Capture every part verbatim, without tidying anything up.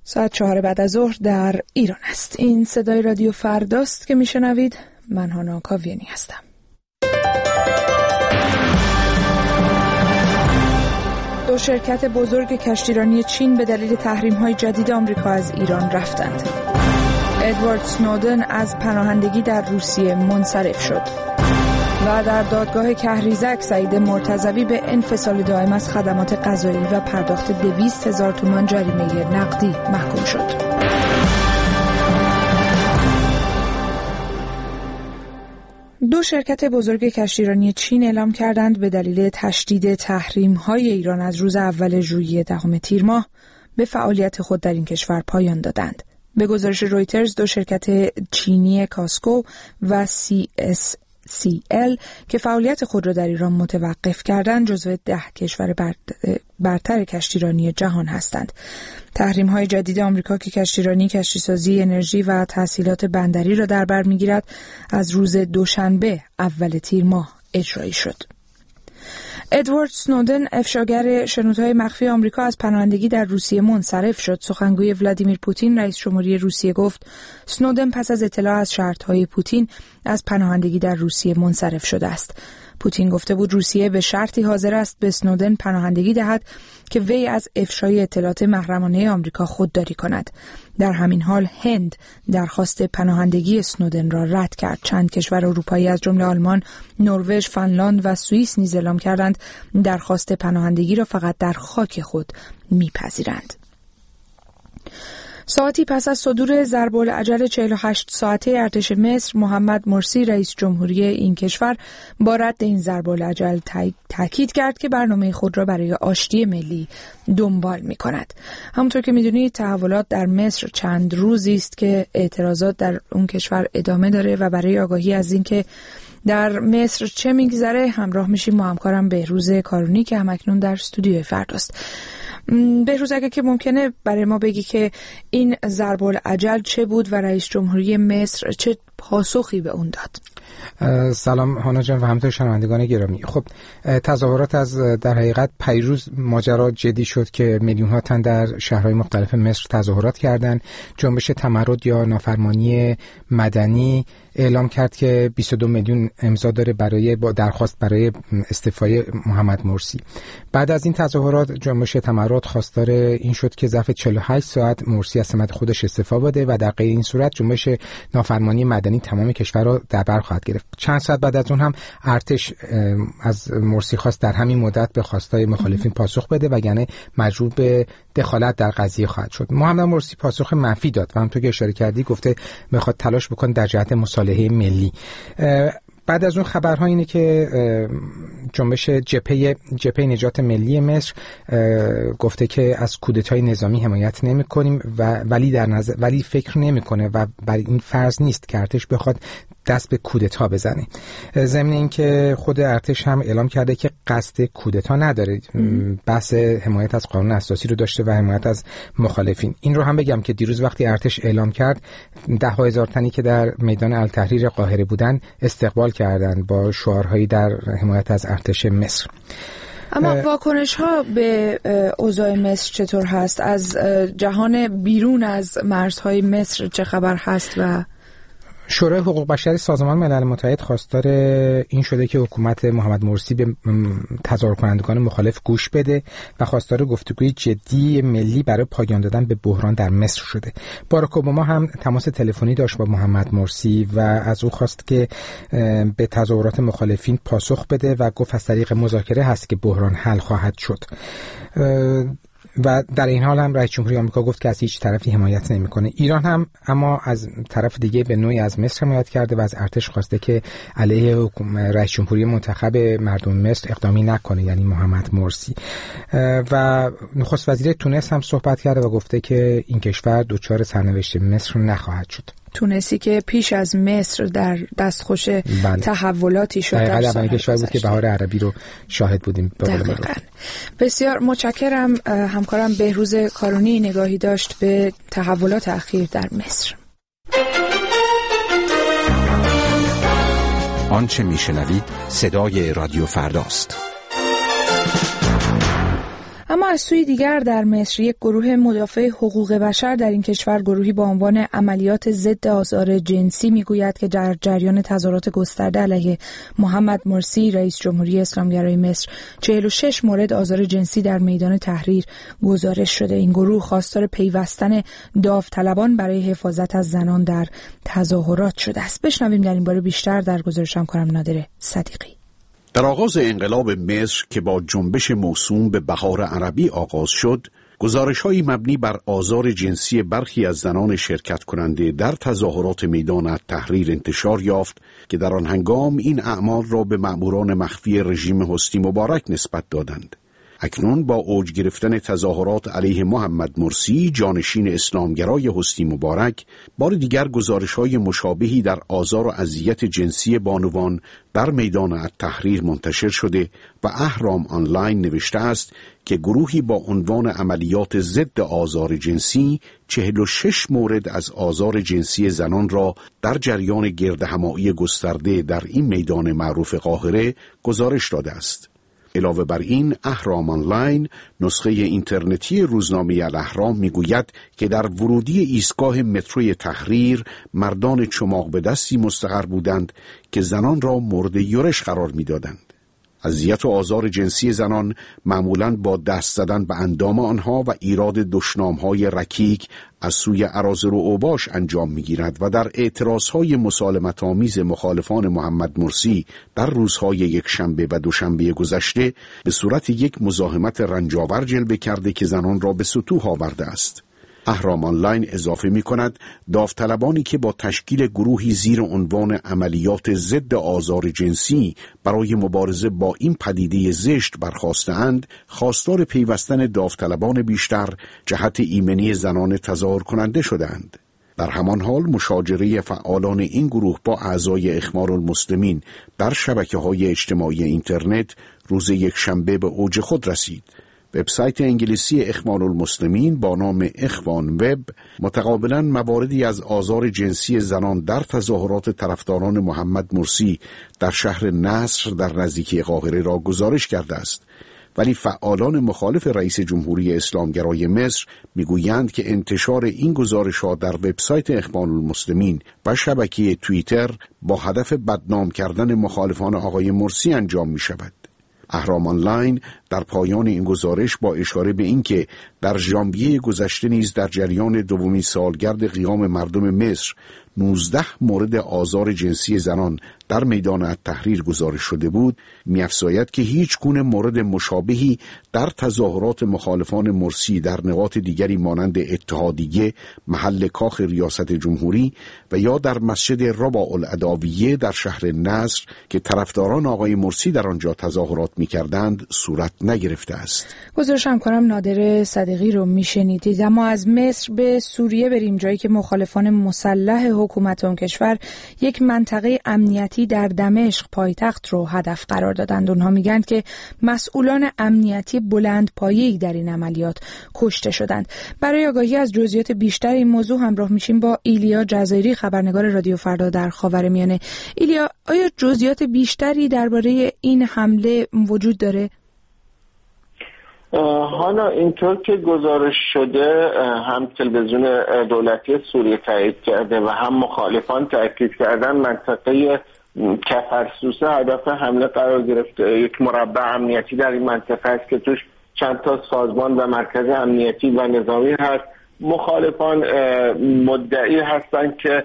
ساعت چهار بعد از ظهر در ایران است. این صدای رادیو فرداست که میشنوید. من هانا کاویانی هستم. دو شرکت بزرگ کشتیرانی چین به دلیل تحریم‌های جدید آمریکا از ایران رفتند. ادوارد سنودن از پناهندگی در روسیه منصرف شد. و در دادگاه کهریزک سعید مرتضوی به انفصال دائم از خدمات غذایی و پرداخت دویست هزار تومان جریمه نقدی محکوم شد. دو شرکت بزرگ کشتیرانی چین اعلام کردند به دلیل تشدید تحریم‌های ایران از روز اول ژوئیه دهم تیر ماه به فعالیت خود در این کشور پایان دادند. به گزارش رویترز دو شرکت چینی کاسکو و سی اس سی ال که فعالیت خود را در ایران متوقف کردند جزو ده کشور برتر کشتیرانی جهان هستند. تحریم‌های جدید آمریکا که کشتیرانی، کشتیسازی، انرژی و تسهیلات بندری را در بر می‌گیرد از روز دوشنبه اول تیر ماه اجرایی شد. ادوارد سنودن افشاگر شنودهای مخفی آمریکا از پناهندگی در روسیه منصرف شد. سخنگوی ولادیمیر پوتین رئیس جمهوری روسیه گفت سنودن پس از اطلاع از شرط‌های پوتین از پناهندگی در روسیه منصرف شده است. پوتین گفته بود روسیه به شرطی حاضر است به سنودن پناهندگی دهد که وی از افشای اطلاعات محرمانه آمریکا خودداری کند. در همین حال هند درخواست پناهندگی سنودن را رد کرد. چند کشور اروپایی از جمله آلمان، نروژ، فنلاند و سوئیس نیز اعلام کردند درخواست پناهندگی را فقط در خاک خود می‌پذیرند. ساعتی پس از صدور ضرب‌الاجل چهل و هشت ساعته ارتش مصر، محمد مرسی رئیس جمهوری این کشور با رد این ضرب‌الاجل تاکید کرد که برنامه خود را برای آشتی ملی دنبال می‌کند. همونطور که می‌دونید تحولات در مصر چند روزی است که اعتراضات در اون کشور ادامه داره و برای آگاهی از این که در مصر چه میگذره همراه میشیم با همکارم بهروز کارونی که همکنون در استودیوی فرداست. بهروز اگه که ممکنه برای ما بگی که این ضرب‌الاجل چه بود و رئیس جمهوری مصر چه پاسخی به اون داد؟ سلام هانا جان و همینطور شنوندگان گرامی. خب تظاهرات از در حقیقت پیروز ماجرا جدی شد که میلیون ها تن در شهرهای مختلف مصر تظاهرات کردند. جنبش تمرد یا نافرمانی مدنی اعلام کرد که بیست و دو میلیون امضا داره برای با درخواست برای استعفای محمد مرسی. بعد از این تظاهرات جنبش تمرد خواستار این شد که ظرف چهل و هشت ساعت مرسی از سمت خودش استعفا بده و در غیر این صورت جنبش نافرمانی مدنی تمام کشور را در بر خواهد گرفت. چند ساعت بعد از اون هم ارتش از مرسی خواست در همین مدت به خواستای مخالفین پاسخ بده وگرنه مجبور به دخالت در قضیه خواهد شد. محمد مرسی پاسخ منفی داد و همونطور که اشاره کردی گفته میخواد تلاش بکنه در جهت مصالحه ملی. بعد از اون خبرها اینه که جنبش جبهه جبهه نجات ملی مصر گفته که از کودتای نظامی حمایت نمی‌کنیم و ولی در نظر ولی فکر نمی‌کنه و بر این فرض نیست که ارتش بخواد دست به کودتا بزنه. ضمن اینکه خود ارتش هم اعلام کرده که قصد کودتا نداره، بحث حمایت از قانون اساسی رو داشته و حمایت از مخالفین. این رو هم بگم که دیروز وقتی ارتش اعلام کرد ده هزار تنی که در میدان التحریر قاهره بودن استقبال کردند با شعارهایی در حمایت از ارتش مصر. اما واکنش ها به اوضاع مصر چطور هست؟ از جهان بیرون از مرزهای مصر چه خبر هست؟ و شورای حقوق بشر سازمان ملل متحد خواستار این شده که حکومت محمد مرسی به تظاهر کنندگان مخالف گوش بده و خواستار گفتگوی جدی ملی برای پایان دادن به بحران در مصر شده. باراک اوباما هم تماس تلفنی داشت با محمد مرسی و از او خواست که به تظاهرات مخالفین پاسخ بده و گفت از طریق مذاکره هست که بحران حل خواهد شد. و در این حال هم رئیس جمهوری آمریکا گفت که از هیچ طرفی حمایت نمی‌کنه. ایران هم اما از طرف دیگه به نوعی از مصر حمایت کرده و از ارتش خواسته که علیه رئیس جمهوری منتخب مردم مصر اقدامی نکنه، یعنی محمد مرسی. و نخست وزیر تونس هم صحبت کرده و گفته که این کشور دچار سرنوشت مصر نخواهد شد. تونسی که پیش از مصر در دستخوش بله. تحولاتی شد. در اولین کشور بود که بهار عربی رو شاهد بودیم. بسیار متشکرم. همکارم بهروز کارونی نگاهی داشت به تحولات اخیر در مصر. آنچه میشنوید صدای رادیو فرداست. اما از سوی دیگر در مصر یک گروه مدافع حقوق بشر در این کشور، گروهی با عنوان عملیات ضد آزار جنسی، میگوید که در جریان تظاهرات گسترده علیه محمد مرسی رئیس جمهوری اسلامگرای مصر چهل و شش مورد آزار جنسی در میدان تحریر گزارش شده. این گروه خواستار پیوستن داوطلبان برای حفاظت از زنان در تظاهرات شده است. بشنویم در این باره بیشتر در گزارش همکارم نادر صدیقی. در آغاز انقلاب مصر که با جنبش موسوم به بهار عربی آغاز شد، گزارش‌هایی مبنی بر آزار جنسی برخی از زنان شرکت کننده در تظاهرات میدان التحریر انتشار یافت که در آن هنگام این اعمال را به مأموران مخفی رژیم حسنی مبارک نسبت دادند. اکنون با اوج گرفتن تظاهرات علیه محمد مرسی جانشین اسلامگرای حسنی مبارک، بار دیگر گزارش‌های مشابهی در آزار و اذیت جنسی بانوان در میدان التحریر منتشر شده و اهرام آنلاین نوشته است که گروهی با عنوان عملیات ضد آزار جنسی چهل و شش مورد از آزار جنسی زنان را در جریان گردهمایی گسترده در این میدان معروف قاهره گزارش داده است. علاوه بر این، اهرام آنلاین نسخه اینترنتی روزنامه الاهرام میگوید که در ورودی ایستگاه متروی تحریر مردان چماق به دستی مستقر بودند که زنان را مورد یورش قرار میدادند. اذیت و آزار جنسی زنان معمولاً با دست زدن به اندام آنها و ایراد دشنام‌های رکیک از سوی اراذل و اوباش انجام می‌گیرد و در اعتراض‌های مسالمت‌آمیز مخالفان محمد مرسی در روزهای یک شنبه و دوشنبه گذشته به صورت یک مزاحمت رنجاور جلوه کرده که زنان را به سطوح آورده است. اهرام آنلاین اضافه می کند داوطلبانی که با تشکیل گروهی زیر عنوان عملیات ضد آزار جنسی برای مبارزه با این پدیده زشت برخاسته‌اند، خواستار پیوستن داوطلبان بیشتر جهت ایمنی زنان تظاهر کننده شدند. در همان حال مشاجره فعالان این گروه با اعضای اخوان‌المسلمین در شبکه‌های اجتماعی اینترنت روز یک شنبه به اوج خود رسید. وبسایت انگلیسی اخوان المسلمین با نام اخوان وب متقابلا مواردی از آزار جنسی زنان در تظاهرات طرفداران محمد مرسی در شهر نصر در نزدیکی قاهره را گزارش کرده است. ولی فعالان مخالف رئیس جمهوری اسلامگرای مصر میگویند که انتشار این گزارش‌ها در وبسایت اخوان المسلمین و شبکه توییتر با هدف بدنام کردن مخالفان آقای مرسی انجام می‌شود. اهرام آنلاین در پایان این گزارش با اشاره به اینکه در ژانویه گذشته نیز در جریان دومین سالگرد قیام مردم مصر نوزده مورد آزار جنسی زنان در میدان التحریر گزارش شده بود، می‌افزاید که هیچ گونه مورد مشابهی در تظاهرات مخالفان مرسی در نقاط دیگری مانند اتحادیه، محل کاخ ریاست جمهوری و یا در مسجد رباع العدویه در شهر نصر که طرفداران آقای مرسی در آنجا تظاهرات می‌کردند صورت نگرفته است. گزارش همکارم نادر صدیقی رو میشنیدید. اما از مصر به سوریه بریم، جایی که مخالفان مسلح حکومت اون کشور یک منطقه امنیتی در دمشق پایتخت رو هدف قرار دادند. اونها میگن که مسئولان امنیتی بلند پایه‌ای در این عملیات کشته شدند. برای آگاهی از جزئیات بیشتر این موضوع همراه میشیم با ایلیا جزایری، خبرنگار رادیو فردا در خاورمیانه. ایلیا، آیا جزئیات بیشتری درباره این حمله وجود داره؟ حالا اینطور که گزارش شده، هم تلویزیون دولتی سوریه تایید کرده و هم مخالفان تاکید کردن منطقه کفرسوسه هدف حمله قرار گرفته. یک مربع امنیتی در این منطقه است که توش چند تا سازمان و مرکز امنیتی و نظامی هست. مخالفان مدعی هستند که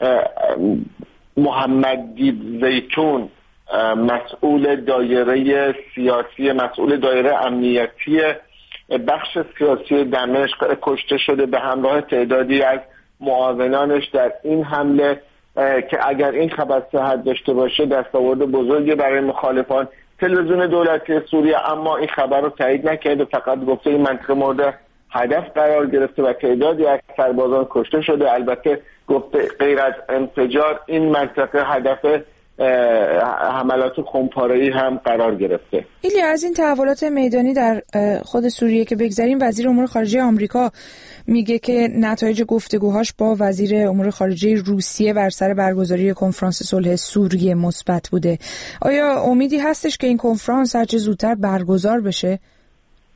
محمد دیب زیتون مسئول دایره سیاسی، مسئول دایره امنیتی بخش سیاسی دمشق کشته شده به همراه تعدادی از معاونانش در این حمله که اگر این خبر صحت داشته باشه دستاورد بزرگی برای مخالفان. تلویزیون دولتی سوریه اما این خبر رو تایید نکرده، فقط گفته این منطقه مورد هدف قرار گرفته و تعدادی از سربازان کشته شده. البته گفته غیر از انفجار این منطقه هدف حملات خمپاره‌ای هم قرار گرفته. ایلیا، از این تحولات میدانی در خود سوریه که بگذریم، وزیر امور خارجه آمریکا میگه که نتایج گفتگوهاش با وزیر امور خارجه روسیه بر سر برگزاری کنفرانس صلح سوریه مثبت بوده. آیا امیدی هستش که این کنفرانس هرچه زودتر برگزار بشه؟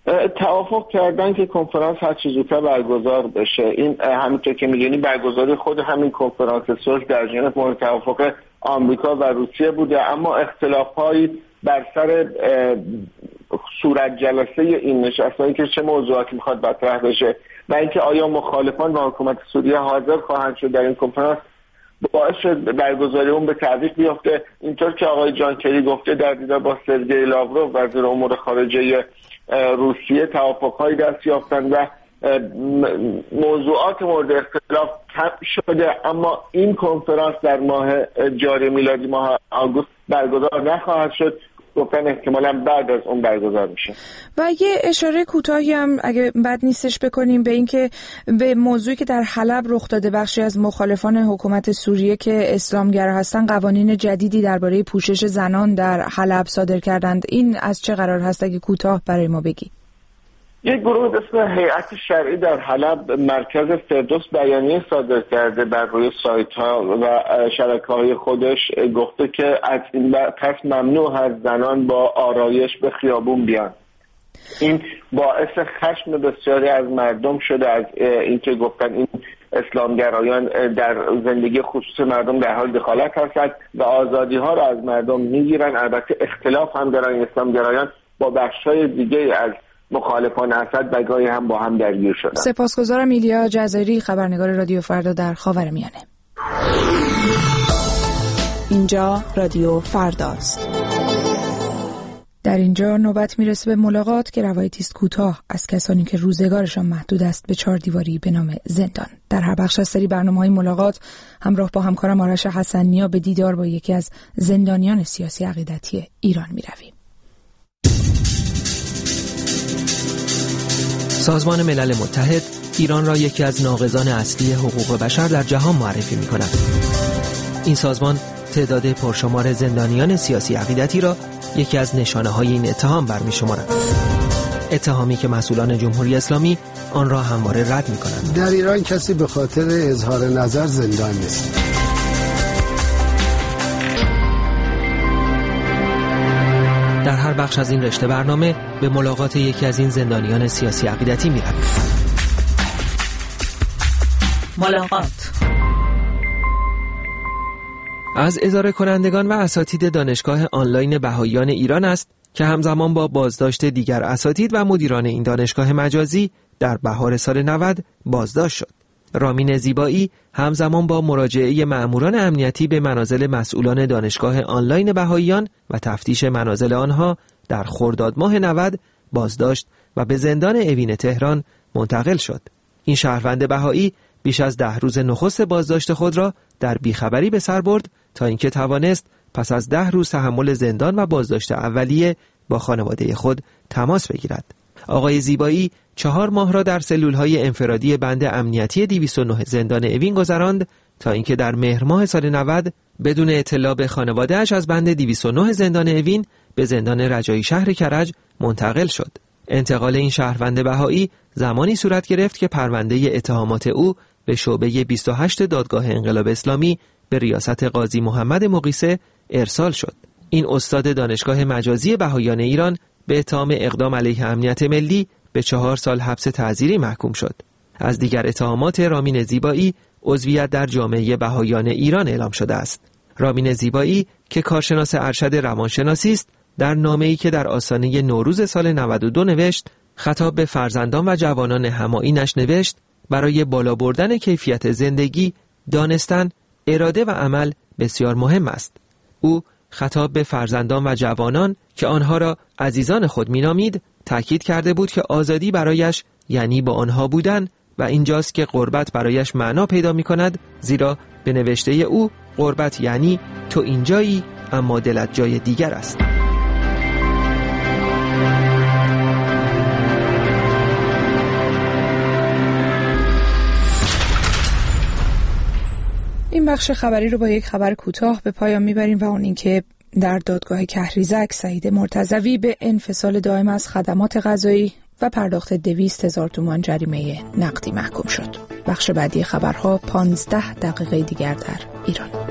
توافق کردن که کنفرانس هر چه زودتر برگزار بشه. این همونطور که می‌دونی برگزاری خود همین کنفرانس صلح در ژنو مورد توافق آمریکا و روسیه بوده، اما اختلاف‌هایی بر سر صورت جلسه این نشست‌هایی که چه موضوعاتی می‌خواد مطرح بشه و اینکه آیا مخالفان و حکومت سوریه حاضر خواهند شد در این کنفرانس باعث شد برگزاری اون به تعویق بیفته. اینطور که آقای جان کری گفته در دیدار با سرگئی لاوروف وزیر امور خارجه روسیه توافق‌های دست یافتند و موضوعات مورد اختلاف کم شده، اما این کنفرانس در ماه جاری میلادی ماه آگوست برگزار نخواهد شد. گفتن احتمالاً بعد از اون برگزار میشه. و یه اشاره کوتاهی هم اگه بد نیستش بکنیم به این که به موضوعی که در حلب رخ داده، بخشی از مخالفان حکومت سوریه که اسلامگرا هستن قوانین جدیدی درباره پوشش زنان در حلب صادر کردند. این از چه قرار هست اگه کوتاه برای ما بگی؟ یک گروه به اسم هیئت شرعی در حلب مرکز فردوس بیانیه صادر کرده بر روی سایت ها و شبکه‌های خودش، گفته که از این پس ممنوع هست زنان با آرایش به خیابون بیان. این باعث خشم بسیاری از مردم شده از اینکه گفتن این اسلامگرایان در زندگی خصوصی مردم در حال دخالت هستند و آزادی ها را از مردم میگیرن. البته اختلاف هم دارن اسلامگرایان با بخشای دیگه از مخالفان اسد بگاهی هم با هم درگیر شدن. سپاسگزارم. ایلیا جزایری، خبرنگار رادیو فردا در خاورمیانه. اینجا رادیو فرداست. در اینجا نوبت میرسه به ملاقات که روایتی است کوتاه از کسانی که روزگارشان محدود است به چهار دیواری به نام زندان. در هر بخش از سری برنامه‌های ملاقات همراه با همکارم آرش حسنیا به دیدار با یکی از زندانیان سیاسی عقیدتی ایران میرویم. سازمان ملل متحد ایران را یکی از ناقضان اصلی حقوق بشر در جهان معرفی می‌کند. این سازمان تعداد پرشمار زندانیان سیاسی عقیدتی را یکی از نشانه‌های این اتهام برمی‌شمارد. اتهامی که مسئولان جمهوری اسلامی آن را همواره رد می‌کنند. در ایران کسی به خاطر اظهار نظر زندان نیست. در هر بخش از این رشته برنامه به ملاقات یکی از این زندانیان سیاسی عقیدتی می‌رویم. ملاقات از اداره کنندگان و اساتید دانشگاه آنلاین بهائیان ایران است که همزمان با بازداشت دیگر اساتید و مدیران این دانشگاه مجازی در بهار سال نود بازداشت شد. رامین زیبایی همزمان با مراجعه مأموران امنیتی به منازل مسئولان دانشگاه آنلاین بهائیان و تفتیش منازل آنها در خرداد ماه نود بازداشت و به زندان اوین تهران منتقل شد. این شهروند بهایی بیش از ده روز نخست بازداشت خود را در بیخبری به سر برد تا اینکه توانست پس از ده روز تحمل زندان و بازداشت اولیه با خانواده خود تماس بگیرد. آقای زیبایی چهار ماه را در سلولهای انفرادی بند امنیتی دویست و نه زندان اوین گذراند تا اینکه در مهر ماه سال نود بدون اطلاع به خانواده‌اش از بند دویست و نه زندان اوین به زندان رجایی شهر کرج منتقل شد. انتقال این شهروند بهایی زمانی صورت گرفت که پرونده اتهامات او به شعبه بیست و هشت دادگاه انقلاب اسلامی به ریاست قاضی محمد مقیسه ارسال شد. این استاد دانشگاه مجازی بهائیان ایران به اتهام اقدام علیه امنیت ملی به چهار سال حبس تعزیری محکوم شد. از دیگر اتهامات رامین زیبایی عضویت در جامعه بهائیان ایران اعلام شده است. رامین زیبایی که کارشناس ارشد روانشناسی است، در نامه‌ای که در آستانه نوروز سال نود و دو نوشت، خطاب به فرزندان و جوانان همایونش نوشت: برای بالا بردن کیفیت زندگی، دانستن، اراده و عمل بسیار مهم است. او خطاب به فرزندان و جوانان که آنها را عزیزان خود می‌نامید، تأکید کرده بود که آزادی برایش یعنی با آنها بودن و اینجاست که غربت برایش معنا پیدا می‌کند، زیرا به نوشته او غربت یعنی تو اینجایی اما دلت جای دیگر است. این بخش خبری رو با یک خبر کوتاه به پایان میبریم و اون این که در دادگاه کهریزک سعید مرتضوی به انفصال دائم از خدمات غذایی و پرداخت دویست هزار تومان جریمه نقدی محکوم شد. بخش بعدی خبرها پانزده دقیقه دیگر در ایران.